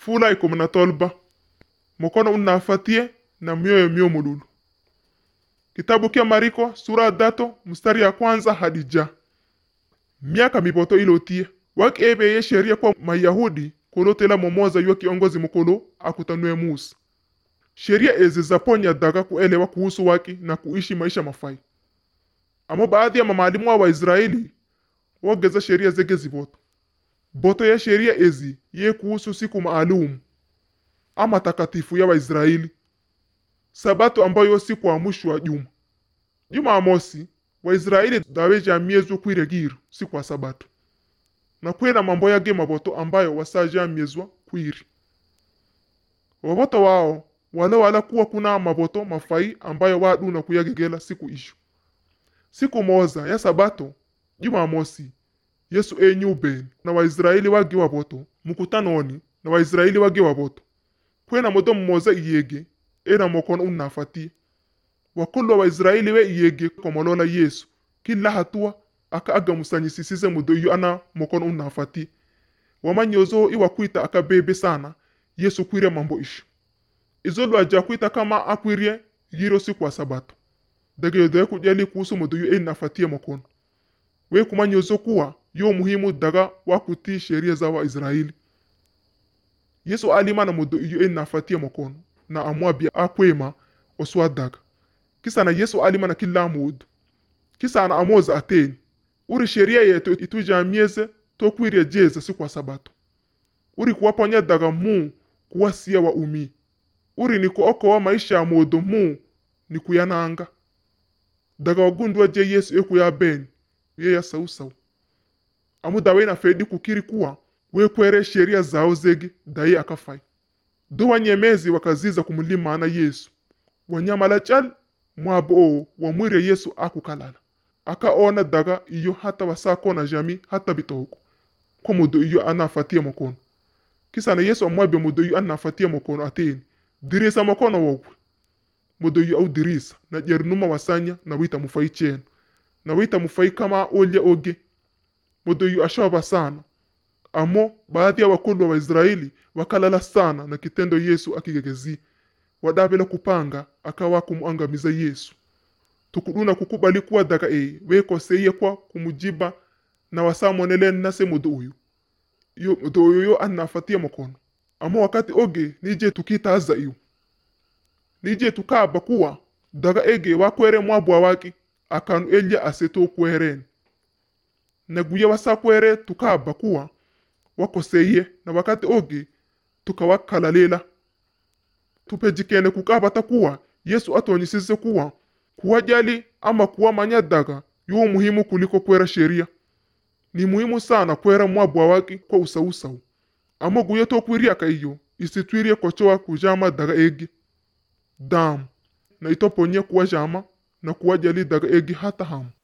fula iko mnatolba mokono unafatie na mioyo mio mululu. Kitabu kia Mariko sura dato mstari ya kwanza hadi ja. Miaka miboto ilotie wakebe ye sheria kwa Mayahudi kolotela momoza yua kiongozi mkolo akutanue Musa. Sheria ezi zaponya daga kuelewa kuhusu waki na kuishi maisha mafai. Amo baadhi ya mamalimu wa Israeli wogeza sheria zege ziboto. Boto ya sheria ezi ye kuhusu siku maalum ama takatifu ya Waisraeli. Sabato ambayo siku wa mwisho wa juma. Juma mosi Waisraeli daweja miezu kuiregiru siku wa sabato. Na kwena mambo yage maboto ambayo wasaja miezwa kuiri. Waboto wao wala kuwa kuna maboto mafai ambayo wadu na kuyagegela siku ishu. Siku moza ya sabato juma mosi Yesu enyubeni na Waisraeli wage waboto mukutanoni na Waisraeli wage waboto. Kwena modo mmoza iyege era mokono unafatie. Wakulu wa Waisraeli we iyege komolola Yesu kila hatua aka aga musanyisisize mudo iyo ana mokono unafatie. Wamanyozo iwa kuita aka bebe sana Yesu kwire mambo ishu. Izolu aja kuita kama akwirie yiro siku wa sabato. Dage yodoe kujali kuhusu mudo iyo nafatie mokono. We kumanyozo kuwa yo muhimu daga wakuti sheria za Waisraeli. Yesu alima na mudo iyo nafatie mokono na amwabia akwema oswa daga. Kisa na Yesu alima na kila mudu. Kisa na amoza ateni. Uri sheria yetu ituja mieze to kwirie jeze siku wa sabato. Uri kuwaponya daga mu kuwasia wa umi. Uri ni kuokoa maisha ya mudu mu ni kuyananga. Daga wagundwa je Yesu eku ya beni ye ya sau. Amu dawe na fedi kukiri kuwa we kwere sheria zao zege daye akafai. Do wanyemezi wakaziza kumulima na Yesu. Wanyamala chal mwabo wa mwire Yesu akukalala. Akaona daga iyo hata wasako na jami hata bitoko. Kwa mudo iyo anafatia mokono. Kisa na Yesu amwabe mudo iyo anafatia mokono ateni. Dirisa mokono wogwe. Mudo iyo au dirisa na jernuma wasanya na wita mufai chenu. Na wita mufai kama olya oge. Mudo iyo ashaba sana. Amo baadhi ya wakulu wa Israeli wakalala sana na kitendo Yesu akigegezi. Wadabela kupanga akawa kumuangamiza Yesu. Tukuduna kukubali kuwa daga weko seye kwa kumujiba na wasamonele nase mudu uyu. Yo mudu uyu anafatia mokono. Amo wakati oge nije tukita aza iyu. Nije tukaba kuwa daga ege wakwere mwabwa waki akanu elia aseto kwereni. Naguye wasakwere tukaba kuwa wako seye na wakati oge tukawakalalela. Tupejikene kukabata kuwa Yesu atonyisize kuwa kuwajali ama kuwa manyadaga yuo muhimu kuliko kwera sheria. Ni muhimu sana kwera mwabwa waki kwa usau. Ama guye to kwiria ka iyo isitwirie kochoa kujama daga egi. Damu na itoponye kuwa jama na kuwajali daga egi hata hamu.